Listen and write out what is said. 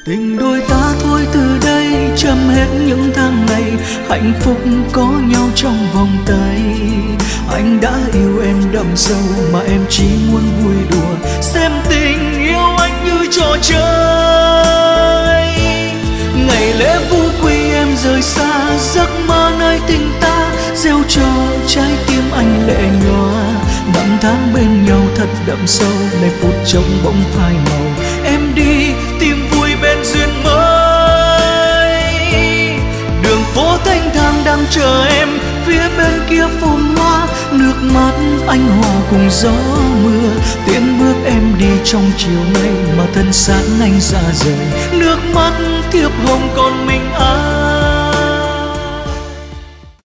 Tình đôi ta thôi từ đây chấm hết những tháng ngày hạnh phúc có nhau trong vòng tay. Anh đã yêu em đậm sâu mà em chỉ muốn vui đùa, xem tình yêu anh như trò chơi. Ngày lễ vu quy em rời xa, giấc mơ nơi tình ta gieo cho trái tim anh lệ nhòa. Năm tháng bên nhau thật đậm sâu, nay phút trống bỗng phai màu. Em đi tìm vui bên duyên mới, đường phố thanh thang đang chờ em, phía bên kia phồn hoa. Nước mắt anh hòa cùng gió mưa, tiễn bước em đi trong chiều nay mà thân xác anh ra rời. Nước mắt thiệp hồng còn mình anh.